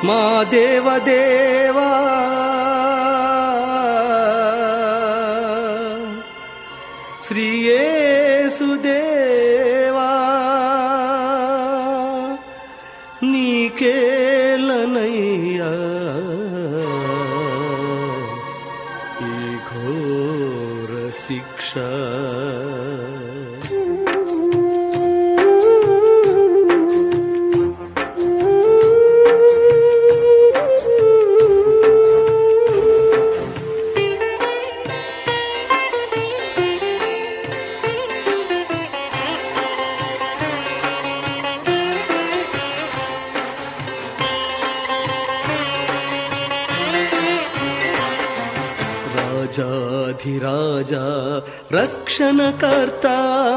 మా దేవదేవా శ్రీ యేసుదేవా నీకేలనయ్యా ఈ ఘోర శిక్ష. రాజాధిరాజా రక్షణకర్త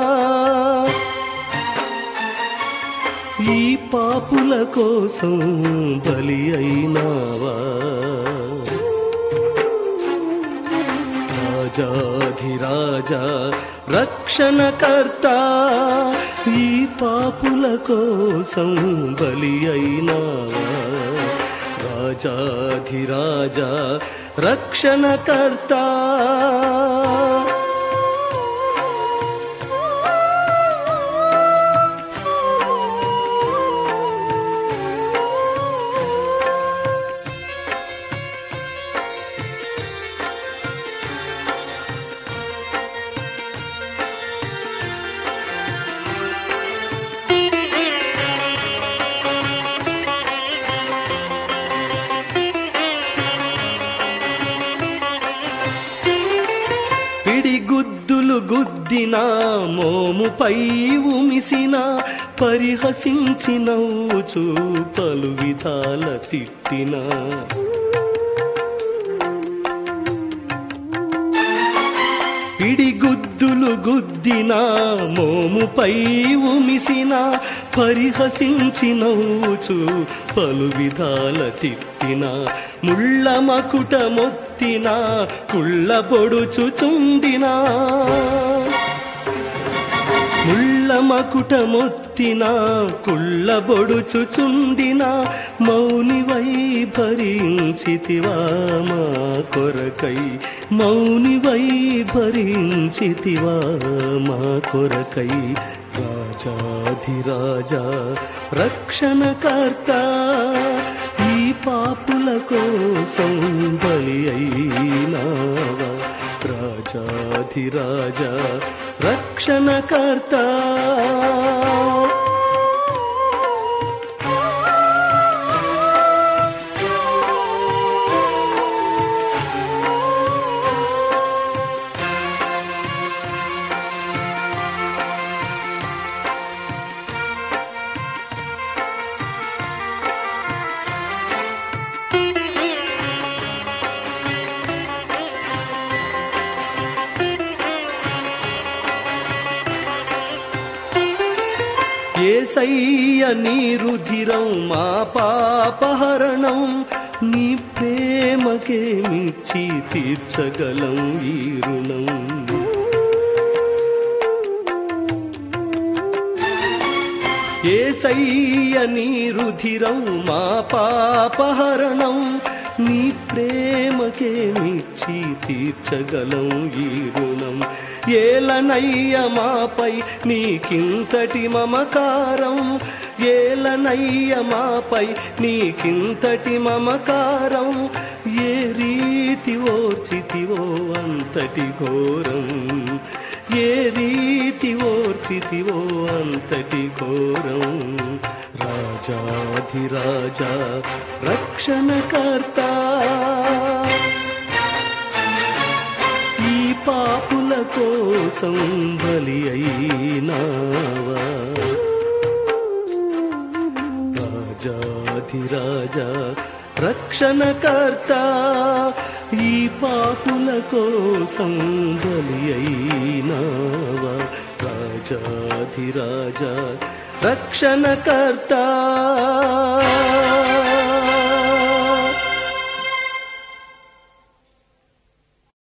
ఈ పాపుల కోసం బలి అయినావా. రాజాధిరాజా రక్షణకర్త ఈ పాపుల కోసం బలి అయినావా. రాజాధిరాజా రక్షణకర్త పిడిగుద్దులు గుద్దిన మోముపై ఉమిసిన పరిహసించి నవ్వుచూ పలు విధాల తిట్టిన పిడిగుద్దులు గుద్దిన మోముపై ఉమిసిన పరిహసించి నవ్వుచు పలు విధాల తిట్టిన ముళ్ళ మకుట మొత్తిన కుళ్ళబొడుచుచుండిన ముళ్ళ మకుట మొత్తిన కుళ్ళబొడుచుచుండిన మౌనివై భరించితివా మా కొరకై మౌనివై భరించితివా మా కొరకై. రాజాధిరాజా రక్షణకర్త ఈ పాపుల కోసం బలి అయినావా. రాజాధిరాజా రక్షణకర్త యేసయ్య నీ రుధిరం మా పాపహరణం నీ ప్రేమకేమిచ్చి తీర్చగలం ఈ రుణం. యేసయ్య నీ రుధిరం మా పాపహరణం నీ ప్రేమకేమిచ్చి తీర్చగలం ఈ రుణం. ఏలనయ్య మాపై నీకింతటి మమకారం ఏలనయ్య మాపై నీకింతటి మమకారం ఏ రీతి ఓర్చితివో అంతటి ఘోరం ఏ రీతి ఓర్చితివో అంతటి ఘోరం. రాజాధిరాజా రక్షణకర్త ఈ పాపుల కోసం బలి అయినావా. రాజాధిరాజా రక్షణకర్త ఈ పాపుల కోసం బలి అయినావా. రాజాధిరాజా రక్షణకర్త